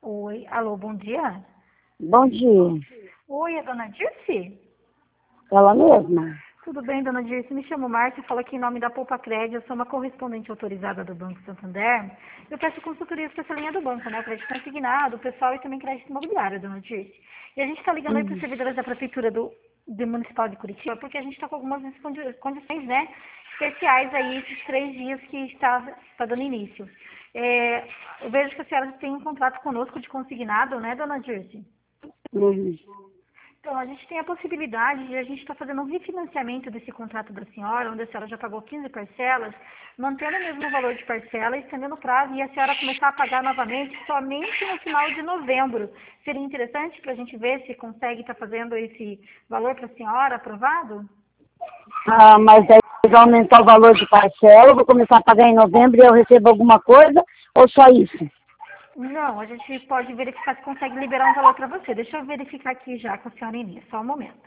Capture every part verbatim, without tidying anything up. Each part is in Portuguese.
Oi, alô, bom dia. Bom dia. Oi, é dona Dirce? Ela mesma? Tudo bem, dona Dirce? Me chamo Márcia, falo aqui em nome da Poupa Crédito, eu sou uma correspondente autorizada do Banco Santander. Eu peço consultoria para essa linha do banco, né? Crédito consignado, pessoal e também crédito imobiliário, dona Dirce. E a gente está ligando aí para os Hum. servidores da Prefeitura do, do Municipal de Curitiba, porque a gente está com algumas condi- condições, né? Especiais aí, esses três dias que está, está dando início. É, eu vejo que a senhora tem um contrato conosco de consignado, né, dona Dirce? Hum. Então, a gente tem a possibilidade de a gente estar fazendo um refinanciamento desse contrato da senhora, onde a senhora já pagou quinze parcelas, mantendo o mesmo valor de parcela, estendendo o prazo e a senhora começar a pagar novamente somente no final de novembro. Seria interessante para a gente ver se consegue estar fazendo esse valor para a senhora aprovado? Ah, mas aí vai aumentar o valor de parcela, eu vou começar a pagar em novembro e eu recebo alguma coisa, ou só isso? Não, a gente pode verificar se consegue liberar um valor para você. Deixa eu verificar aqui já com a senhora Inês, só um momento.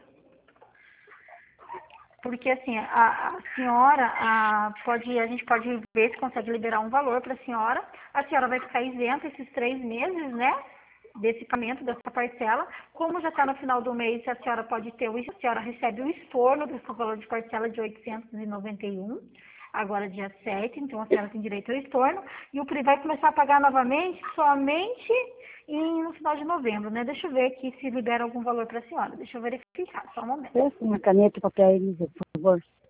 Porque assim, a, a senhora a, pode, a gente pode ver se consegue liberar um valor para a senhora. A senhora vai ficar isenta esses três meses, né? Desse pagamento, dessa parcela. Como já está no final do mês, a senhora pode ter, o, a senhora recebe o estorno desse valor de parcela de oitocentos e noventa e um, agora dia sete, então a senhora tem direito ao estorno. E o P R I vai começar a pagar novamente somente em, no final de novembro, né? Deixa eu ver aqui se libera algum valor para a senhora. Deixa eu verificar, só um momento. Peça uma caneta e papel aí, por favor.